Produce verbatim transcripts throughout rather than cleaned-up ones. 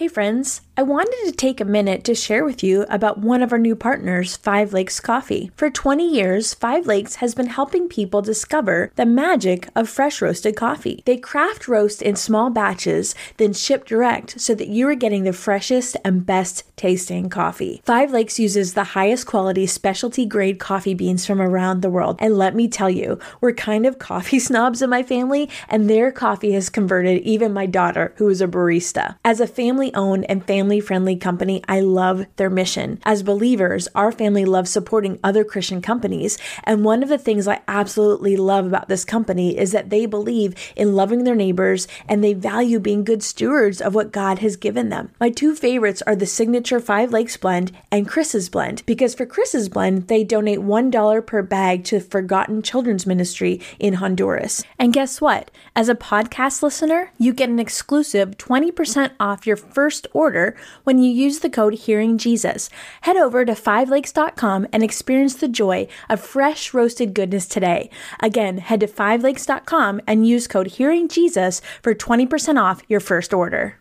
Hey friends, I wanted to take a minute to share with you about one of our new partners, Five Lakes Coffee. For twenty years, Five Lakes has been helping people discover the magic of fresh roasted coffee. They craft roast in small batches, then ship direct so that you are getting the freshest and best tasting coffee. Five Lakes uses the highest quality specialty grade coffee beans from around the world. And let me tell you, we're kind of coffee snobs in my family, and their coffee has converted even my daughter, who is a barista. As a family-owned and family-friendly company, I love their mission. As believers, our family loves supporting other Christian companies, and one of the things I absolutely love about this company is that they believe in loving their neighbors, and they value being good stewards of what God has given them. My two favorites are the signature Five Lakes blend and Chris's blend, because for Chris's blend, they donate one dollar per bag to Forgotten Children's Ministry in Honduras. And guess what? As a podcast listener, you get an exclusive twenty percent off your first order when you use the code HearingJesus. Head over to five lakes dot com and experience the joy of fresh roasted goodness today. Again, head to five lakes dot com and use code HearingJesus for twenty percent off your first order.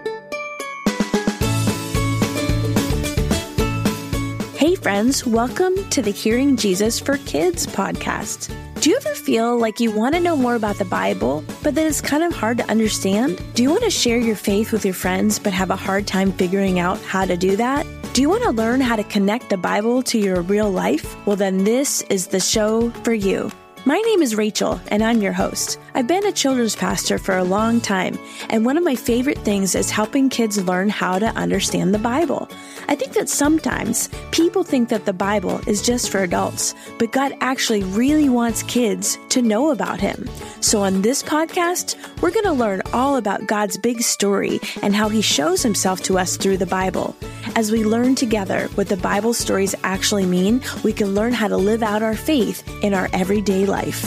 Hey friends, welcome to the Hearing Jesus for Kids podcast. Do you ever feel like you want to know more about the Bible, but that it's kind of hard to understand? Do you want to share your faith with your friends, but have a hard time figuring out how to do that? Do you want to learn how to connect the Bible to your real life? Well, then this is the show for you. My name is Rachel, and I'm your host. I've been a children's pastor for a long time, and one of my favorite things is helping kids learn how to understand the Bible. I think that sometimes people think that the Bible is just for adults, but God actually really wants kids to know about Him. So on this podcast, we're going to learn all about God's big story and how He shows Himself to us through the Bible. As we learn together what the Bible stories actually mean, we can learn how to live out our faith in our everyday life.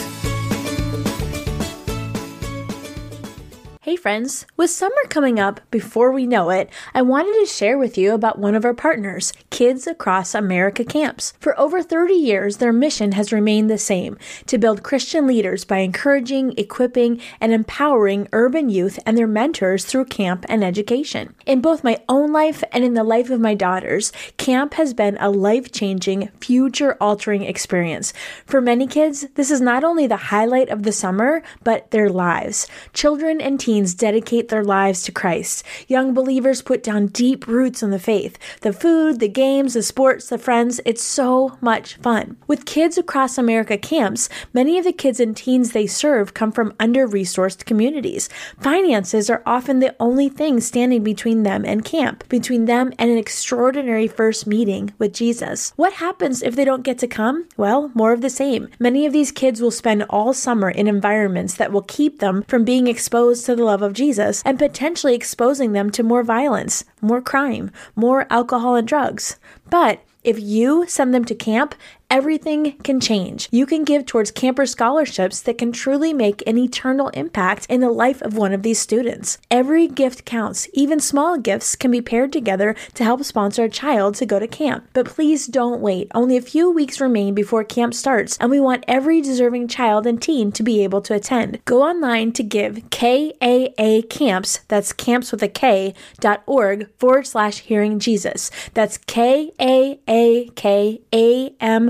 Hey friends, with summer coming up before we know it, I wanted to share with you about one of our partners, Kids Across America Camps. For over thirty years, their mission has remained the same, to build Christian leaders by encouraging, equipping, and empowering urban youth and their mentors through camp and education. In both my own life and in the life of my daughters, camp has been a life-changing, future-altering experience. For many kids, this is not only the highlight of the summer, but their lives. Children and teens dedicate their lives to Christ. Young believers put down deep roots in the faith. The food, the games, the sports, the friends, it's so much fun. With Kids Across America Camps, many of the kids and teens they serve come from under-resourced communities. Finances are often the only thing standing between them and camp, between them and an extraordinary first meeting with Jesus. What happens if they don't get to come? Well, more of the same. Many of these kids will spend all summer in environments that will keep them from being exposed to the love of Jesus and potentially exposing them to more violence, more crime, more alcohol and drugs. But if you send them to camp, everything can change. You can give towards camper scholarships that can truly make an eternal impact in the life of one of these students. Every gift counts. Even small gifts can be paired together to help sponsor a child to go to camp. But please don't wait. Only a few weeks remain before camp starts, and we want every deserving child and teen to be able to attend. Go online to give K A A Camps, that's camps with a K, dot org forward slash hearing Jesus. That's K A A K A M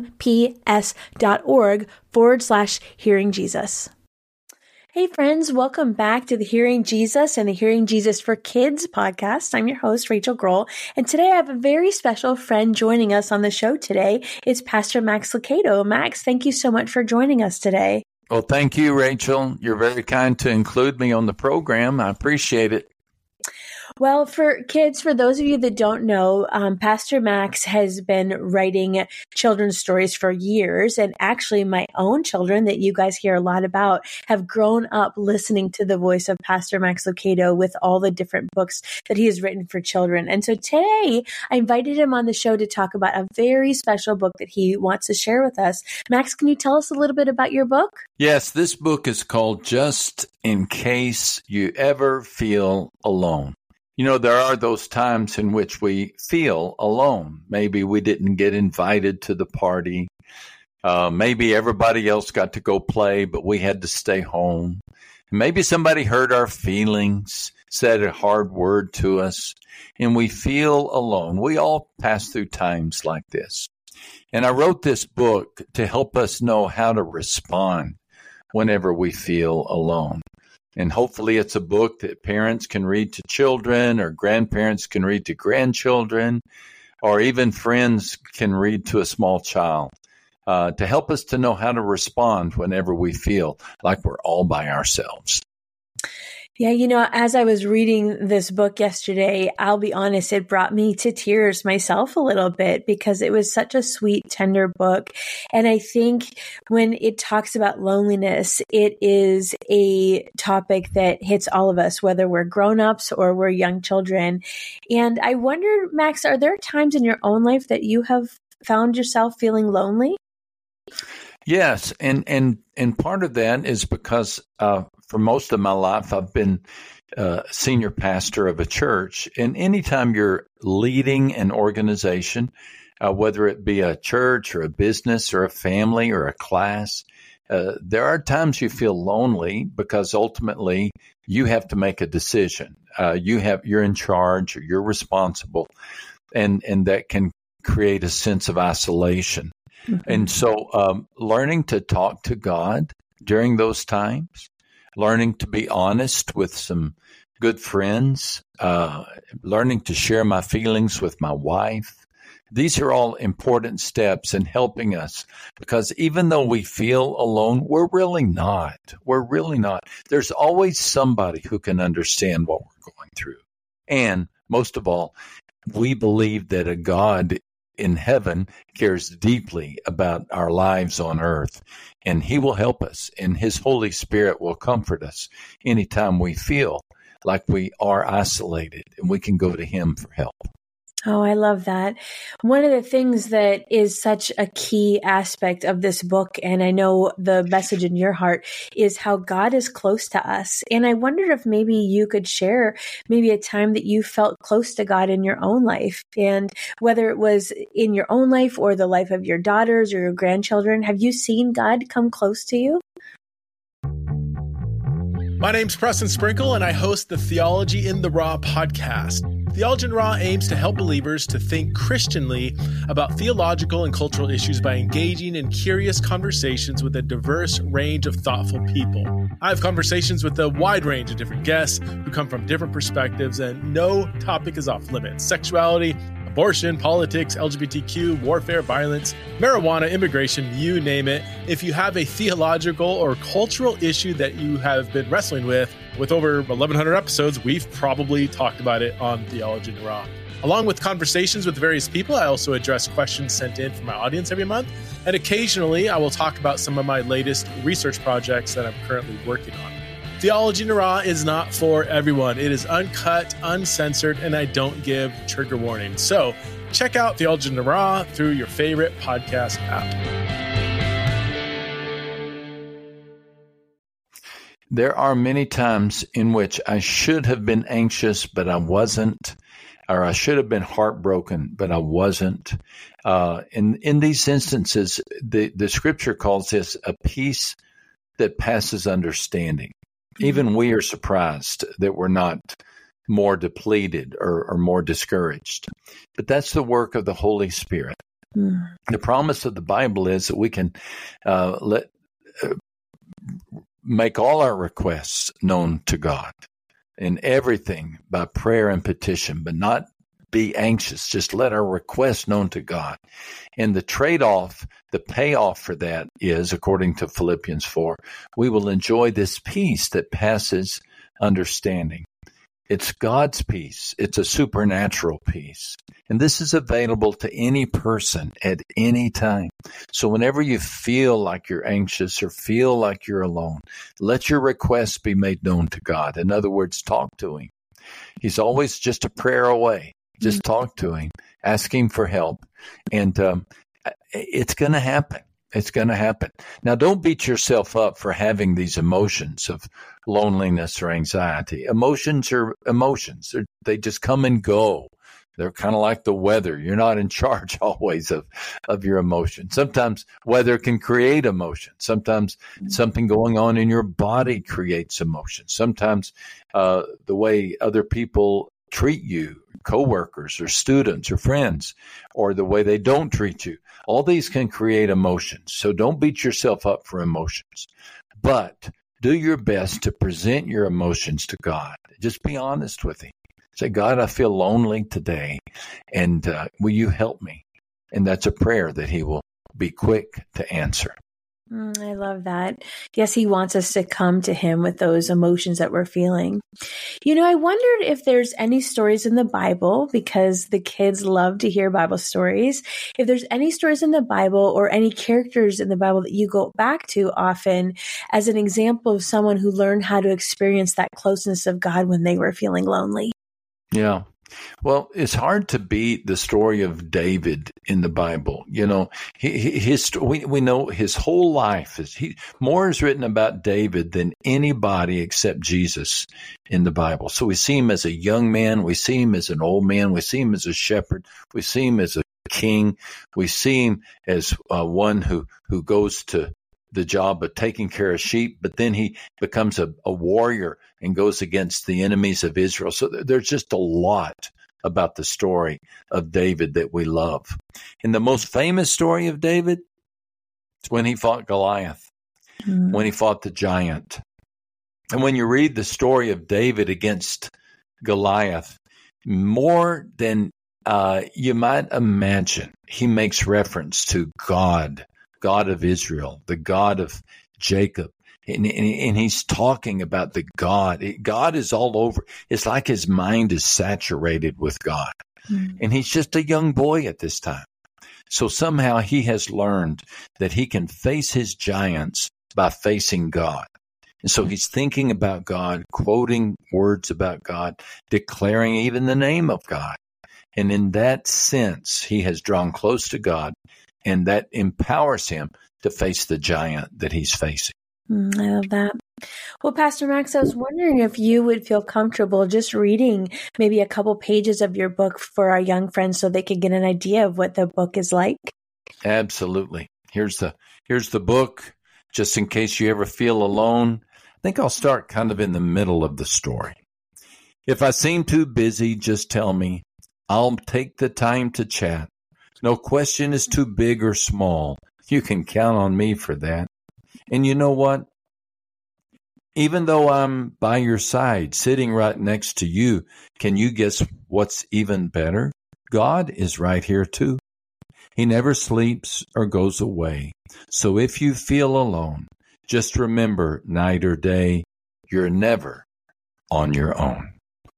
ps.org forward slash hearing Jesus. Hey friends, welcome back to the Hearing Jesus and the Hearing Jesus for Kids podcast. I'm your host, Rachel Grohl, and today I have a very special friend joining us on the show today. It's Pastor Max Lucado. Max, thank you so much for joining us today. Well, thank you, Rachel. You're very kind to include me on the program. I appreciate it. Well, for kids, for those of you that don't know, um, Pastor Max has been writing children's stories for years. And actually, my own children that you guys hear a lot about have grown up listening to the voice of Pastor Max Lucado with all the different books that he has written for children. And so today, I invited him on the show to talk about a very special book that he wants to share with us. Max, can you tell us a little bit about your book? Yes, this book is called Just in Case You Ever Feel Alone. You know, there are those times in which we feel alone. Maybe we didn't get invited to the party. Uh, maybe everybody else got to go play, but we had to stay home. Maybe somebody hurt our feelings. said a hard word to us, and we feel alone. We all pass through times like this. And I wrote this book to help us know how to respond whenever we feel alone. And hopefully it's a book that parents can read to children, or grandparents can read to grandchildren, or even friends can read to a small child, uh, to help us to know how to respond whenever we feel like we're all by ourselves. Yeah, you know, as I was reading this book yesterday, I'll be honest, it brought me to tears myself a little bit, because it was such a sweet, tender book. And I think when it talks about loneliness, it is a topic that hits all of us, whether we're grown-ups or we're young children. And I wonder, Max, are there times in your own life that you have found yourself feeling lonely? Yes, and and and part of that is because uh, for most of my life, I've been uh, senior pastor of a church. And anytime you're leading an organization, uh, whether it be a church or a business or a family or a class, uh, there are times you feel lonely, because ultimately you have to make a decision. Uh, you have you're in charge, or you're responsible, and and that can create a sense of isolation. Mm-hmm. And so um, learning to talk to God during those times, learning to be honest with some good friends, uh, learning to share my feelings with my wife. These are all important steps in helping us, because even though we feel alone, we're really not. We're really not. There's always somebody who can understand what we're going through. And most of all, we believe that a God in heaven cares deeply about our lives on earth, and he will help us, and his Holy Spirit will comfort us anytime we feel like we are isolated, and we can go to him for help. Oh, I love that. One of the things that is such a key aspect of this book, and I know the message in your heart, is how God is close to us. And I wondered if maybe you could share maybe a time that you felt close to God in your own life, and whether it was in your own life or the life of your daughters or your grandchildren. Have you seen God come close to you? My name's Preston Sprinkle, and I host the Theology in the Raw podcast. Theology in the Raw aims to help believers to think Christianly about theological and cultural issues by engaging in curious conversations with a diverse range of thoughtful people. I have conversations with a wide range of different guests who come from different perspectives, and no topic is off limits. Sexuality, abortion, politics, L G B T Q, warfare, violence, marijuana, immigration, you name it. If you have a theological or cultural issue that you have been wrestling with, with over eleven hundred episodes, we've probably talked about it on Theology in the Raw. Along with conversations with various people, I also address questions sent in from my audience every month. And occasionally, I will talk about some of my latest research projects that I'm currently working on. Theology in the Raw is not for everyone. It is uncut, uncensored, and I don't give trigger warnings. So check out Theology in the Raw through your favorite podcast app. There are many times in which I should have been anxious, but I wasn't, or I should have been heartbroken, but I wasn't. Uh, in, in these instances, the, the scripture calls this a peace that passes understanding. Even we are surprised that we're not more depleted or, or more discouraged. But that's the work of the Holy Spirit. Mm. The promise of the Bible is that we can uh, let uh, make all our requests known to God in everything by prayer and petition, but not be anxious. Just let our requests known to God. And the trade-off, the payoff for that is, according to Philippians four, we will enjoy this peace that passes understanding. It's God's peace. It's a supernatural peace. And this is available to any person at any time. So whenever you feel like you're anxious or feel like you're alone, let your requests be made known to God. In other words, talk to him. He's always just a prayer away. Just talk to him, ask him for help, and um, it's going to happen. It's going to happen. Now, don't beat yourself up for having these emotions of loneliness or anxiety. Emotions are emotions. They're, they just come and go. They're kind of like the weather. You're not in charge always of, of your emotions. Sometimes weather can create emotion. Sometimes something going on in your body creates emotion. Sometimes uh, the way other people treat you, coworkers or students or friends, or the way they don't treat you, all these can create emotions. So don't beat yourself up for emotions, but do your best to present your emotions to God. Just be honest with Him. Say, God, I feel lonely today, and uh, will you help me? And that's a prayer that He will be quick to answer. Mm, I love that. Yes, He wants us to come to Him with those emotions that we're feeling. You know, I wondered if there's any stories in the Bible, because the kids love to hear Bible stories. If there's any stories in the Bible or any characters in the Bible that you go back to often as an example of someone who learned how to experience that closeness of God when they were feeling lonely. Yeah. Well, it's hard to beat the story of David in the Bible. You know, his we we know his whole life is he more is written about David than anybody except Jesus in the Bible. So we see him as a young man, we see him as an old man, we see him as a shepherd, we see him as a king, we see him as uh, one who who goes to the job of taking care of sheep, but then he becomes a, a warrior and goes against the enemies of Israel. So there's just a lot about the story of David that we love. And the most famous story of David is when he fought Goliath, mm. when he fought the giant. And when you read the story of David against Goliath, more than uh, you might imagine, he makes reference to God, God of Israel, the God of Jacob. And, and, and he's talking about the God. God is all over. It's like his mind is saturated with God. Mm. And he's just a young boy at this time. So somehow he has learned that he can face his giants by facing God. And so he's thinking about God, quoting words about God, declaring even the name of God. And in that sense, he has drawn close to God, and that empowers him to face the giant that he's facing. Mm, I love that. Well, Pastor Max, I was wondering if you would feel comfortable just reading maybe a couple pages of your book for our young friends so they could get an idea of what the book is like. Absolutely. Here's the here's the book, just in case you ever feel alone. I think I'll start kind of in the middle of the story. If I seem too busy, just tell me. I'll take the time to chat. No question is too big or small. You can count on me for that. And you know what? Even though I'm by your side, sitting right next to you, can you guess what's even better? God is right here too. He never sleeps or goes away. So if you feel alone, just remember, night or day, you're never on your own.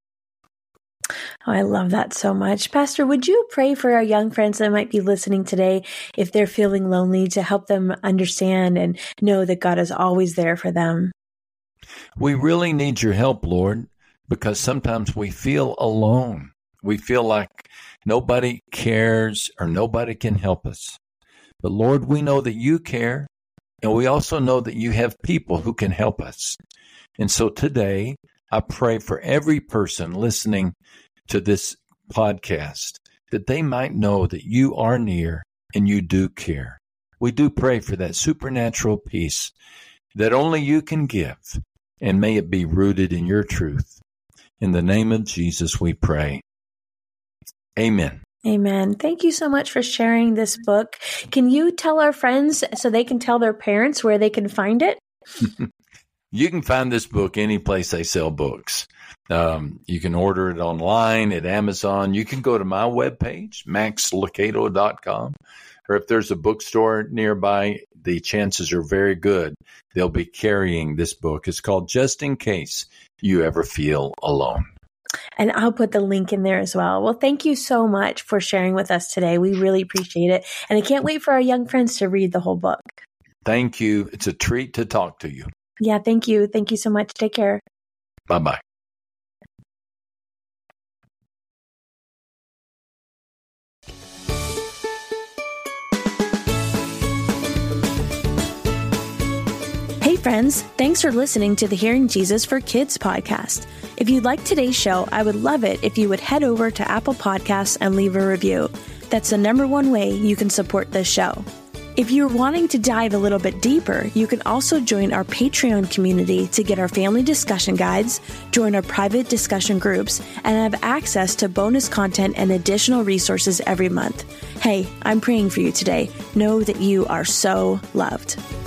Oh, I love that so much. Pastor, would you pray for our young friends that might be listening today if they're feeling lonely, to help them understand and know that God is always there for them? We really need your help, Lord, because sometimes we feel alone. We feel like nobody cares or nobody can help us. But Lord, we know that you care, and we also know that you have people who can help us. And so today, I pray for every person listening to this podcast that they might know that you are near and you do care. We do pray for that supernatural peace that only you can give, and may it be rooted in your truth. In the name of Jesus, we pray. Amen. Amen. Thank you so much for sharing this book. Can you tell our friends so they can tell their parents where they can find it? You can find this book any place they sell books. Um, you can order it online at Amazon. You can go to my webpage, max lucado dot com. Or if there's a bookstore nearby, the chances are very good they'll be carrying this book. It's called Just in Case You Ever Feel Alone. And I'll put the link in there as well. Well, thank you so much for sharing with us today. We really appreciate it. And I can't wait for our young friends to read the whole book. Thank you. It's a treat to talk to you. Yeah, thank you. Thank you so much. Take care. Bye-bye. Hey Hey friends, thanks for listening to the Hearing Jesus for Kids podcast. If you liked today's show, I would love it if you would head over to Apple Podcasts and leave a review. That's the number one way you can support this show. If you're wanting to dive a little bit deeper, you can also join our Patreon community to get our family discussion guides, join our private discussion groups, and have access to bonus content and additional resources every month. Hey, I'm praying for you today. Know that you are so loved.